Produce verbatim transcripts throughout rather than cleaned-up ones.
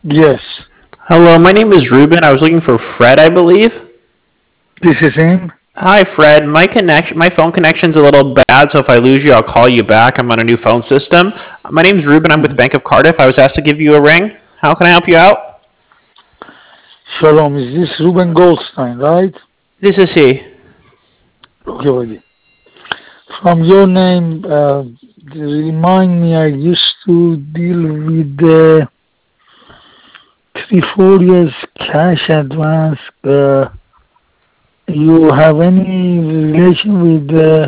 Yes, Hello, my name is Ruben. I was looking for Fred, I believe. this is him. Hi, Fred. My connection, my phone connection's a little bad, so if I lose you, I'll call you back. I'm on a new phone system. My name's Ruben. I'm with Mhm. Bank of Cardiff. I was asked to give you a ring. How can I help you out? Shalom, is this Ruben Goldstein, right? This is he. Okay, buddy. From your name, uh, remind me, I used to deal with uh, three, four years cash advance. Uh, you have any relation with uh,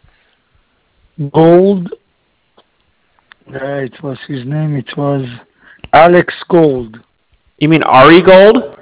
Gold? Uh, it was his name. It was Alex Gold. You mean Ari Gold?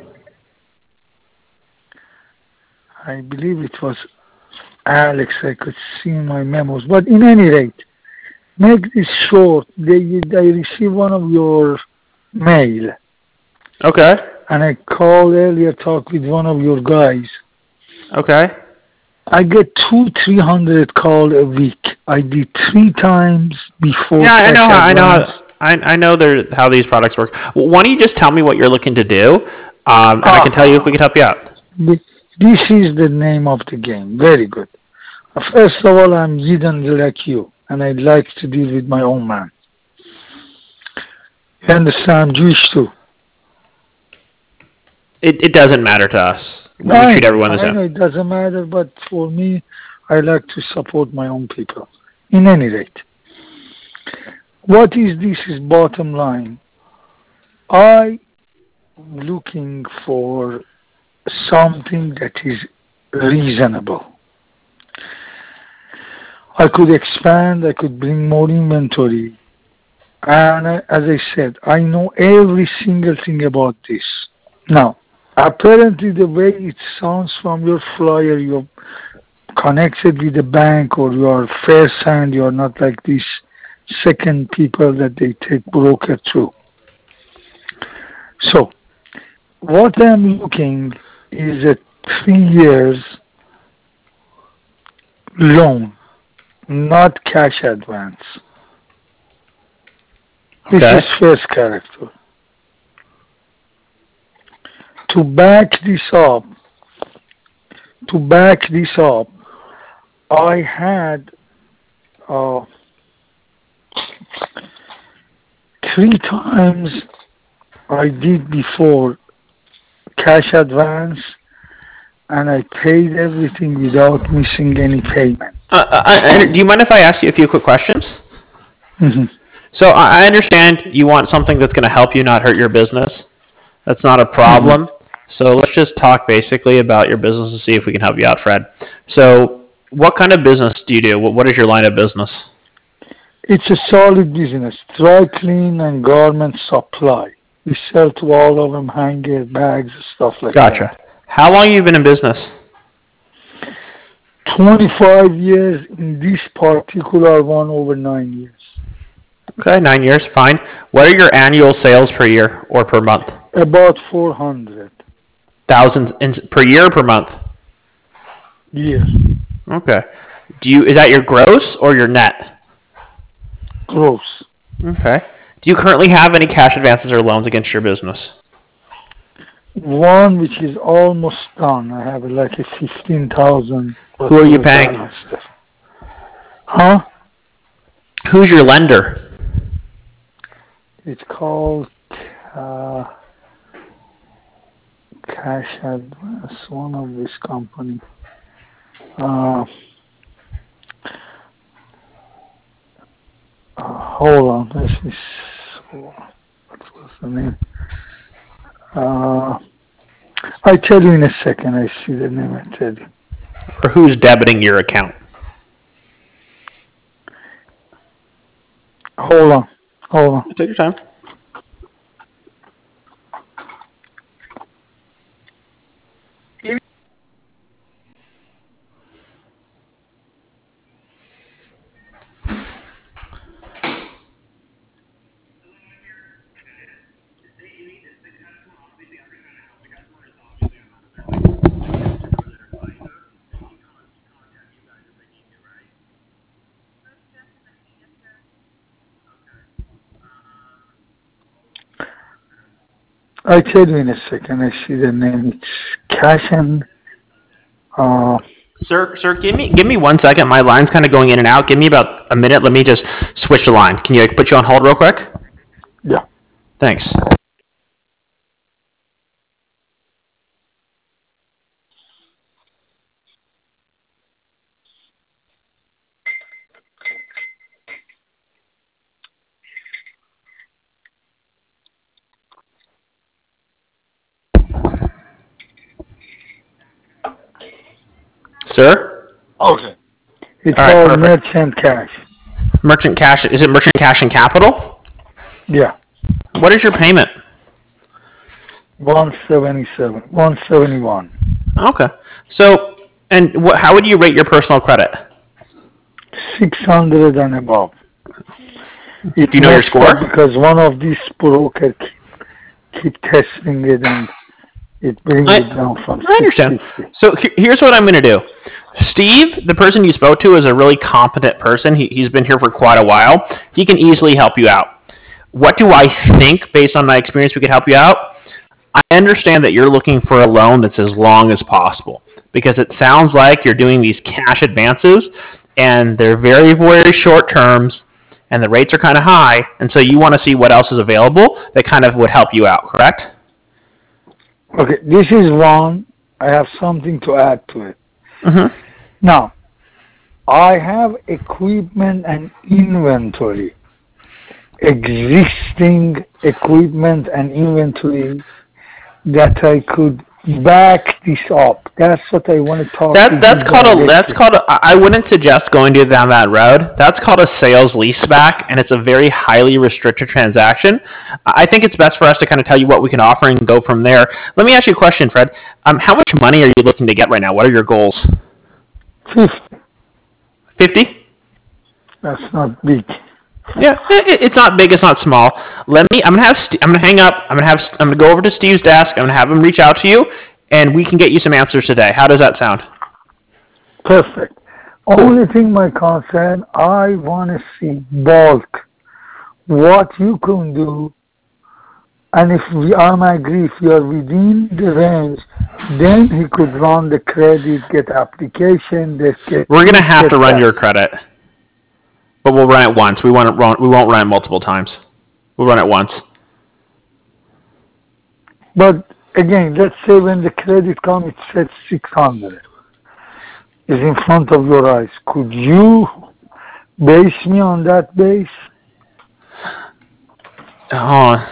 I believe it was Alex. I could see in my memos. But in any rate, make this short. They, I received one of your mail, Okay. and I called earlier, talked with one of your guys. Okay. I get two, three hundred call a week. I did three times before Yeah, I know cash how. I know advance. how. I, I know there, how these products work. Why don't you just tell me what you're looking to do, um, and I can tell you if we Ah, can help you out. th- this is the name of the game. Very good. First of all, I'm Yidden like you, and I'd like to deal with my own man. You understand? I'm Jewish too. It, it doesn't matter to us. We I treat know, everyone the I same. know it doesn't matter, but for me, I like to support my own people. In any rate, what is this is bottom line? I looking for something that is reasonable. I could expand, I could bring more inventory. And I, as I said, I know every single thing about this. Now, apparently the way it sounds from your flyer, you're connected with the bank or you are first hand, you are not like these second people that they take broker through. So, what I'm looking is a three years loan, not cash advance. This is Okay. first character. To back this up, to back this up, I had uh, three times I did before cash advance and I paid everything without missing any payment. Uh, uh, uh, do you mind if I ask you a few quick questions? Mhm, So I I understand you want something that's going to help you, not hurt your business. That's not a mhm. problem. So let's just talk basically about your business and see if we can help you out, Fred. So, what kind of business do you do? What is your line of business? It's a solid business, dry clean and garment supply. We sell to all of them hanger, bags, stuff like that. Gotcha. How long have you been in business? twenty-five years in this particular one, over nine years. Okay, nine years, fine. What are your annual sales per year or per month? About four hundred Thousands in, per year or per month? years Okay. Do you is that your gross or your net? gross. Okay. Do you currently have any cash advances or loans against your business? One which is almost done. I have like a fifteen thousand Who are you whatever paying? balance left. Huh? Who's your lender? It's called uh, Cash Advance, one of this company. Uh, uh, hold on, let me. What was the name? Uh, I tell you in a second. I see the name. I tell you. Or who's debiting your account? Hold on, hold on. Take your time. I tell you in a second. I see the name. It's Cash and. Uh, Sir, sir, give me give me one second. My line's kind of going in and out. Give me about a minute. Let me just switch the line. Can you like, put you on hold real quick? yeah. Thanks. Sir? Okay. It's All right, called perfect. Merchant Cash. Merchant Cash. Is it Merchant Cash and Capital? Yeah. What is your payment? one seventy-seven. one seventy-one. Okay. So, and what, how would you rate your personal credit? six hundred and above. It Do you know your messed score? up because one of these brokers keep, keep testing it and it brings I, it down from I understand. six fifty. So he- here's what I'm going to do. Steve, the person you spoke to, is a really competent person. He, he's been here for quite a while. He can easily help you out. What do I think, based on my experience, we could help you out? I understand that you're looking for a loan that's as long as possible because it sounds like you're doing these cash advances and they're very, very short terms and the rates are kind of high. And so you want to see what else is available that kind of would help you out, correct? Okay, this is one. I have something to add to it. Mm-hmm. Now, I have equipment and inventory, existing equipment and inventory that I could back this up. That's what I want to talk to That you that's called a that's directly. called a, I wouldn't suggest going down that road. That's called a sales leaseback, and it's a very highly restricted transaction. I think it's best for us to kind of tell you what we can offer and go from there. Let me ask you a question, Fred. Um, how much money are you looking to get right now? What are your goals? fifty. Fifty? That's not big. Yeah, it, it's not big, it's not small. Let me. I'm gonna have. St- I'm gonna hang up. I'm gonna have. I'm gonna go over to Steve's desk. I'm gonna have him reach out to you, and we can get you some answers today. How does that sound? Perfect. Cool. Only thing my concern, I want to see bulk, what you can do, and if we I'm agree, if you are within the range, then he could run the credit, get application, this, get We're gonna this, have get to run that. your credit, but we'll run it once. We won't run. We won't run it multiple times. We'll run it once. But again, let's say when the credit comes, it says six hundred. Is in front of your eyes. Could you base me on that base? Oh,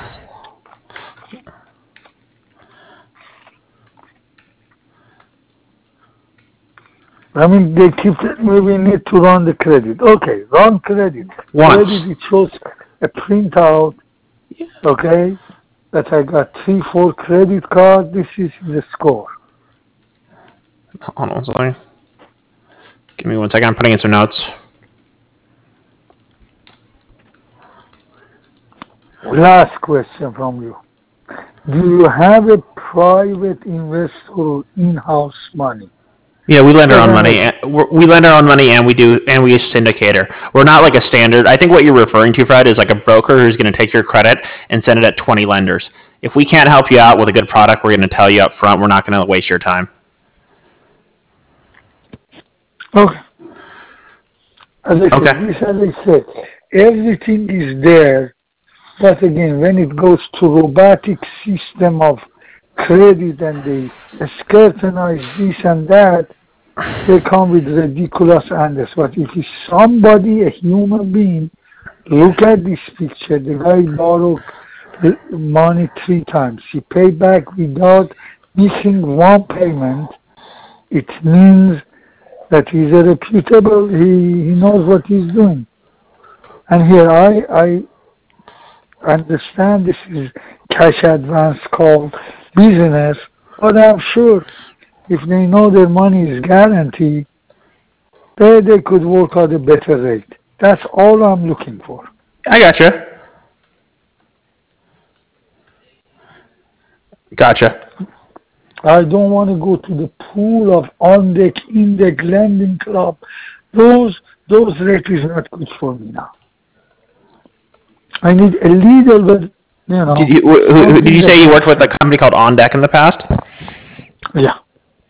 I mean, they keep telling me we need to run the credit. Okay, run credit. once. Credit, it shows a printout, okay, that I got three, four credit card. This is the score. Hold on, sorry. Give me one second. I'm putting in some notes. Last question from you. Do you have a private investor in-house money? Yeah, we lend our own Because I'm money. a, and- we're- We lend our own money, and we do, and we use syndicator. We're not like a standard. I think what you're referring to, Fred, is like a broker who's going to take your credit and send it at twenty lenders. If we can't help you out with a good product, we're going to tell you up front. We're not going to waste your time. okay. As I Okay. said, this, as I said, everything is there. But again, when it goes to robotic system of credit and they scrutinize this and that, they come with ridiculous answers. But if it's somebody, a human being, look at this picture. The guy borrowed money three times. He paid back without missing one payment. It means that he's a reputable, he, he knows what he's doing. And here I, I understand this is cash advance called business, but I'm sure if they know their money is guaranteed, they, they could work out a better rate. That's all I'm looking for. I gotcha. Gotcha. I don't want to go to the pool of on-deck, in-deck lending club. Those those rates is not good for me now. I need a little bit you know. Did you, who, who, did you say you worked with a company called On Deck in the past? Yeah.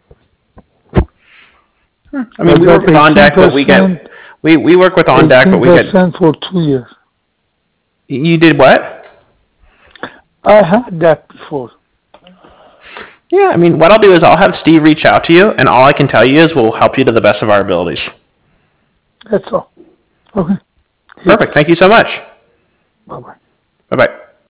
I mean, we work with On Deck, but we get we, we work with On Deck, but we get for two years. You did what? I had that before. Yeah, I mean, what I'll do is I'll have Steve reach out to you, and all I can tell you is we'll help you to the best of our abilities. That's all. Okay. Perfect. Thank you so much. Bye-bye. Bye-bye.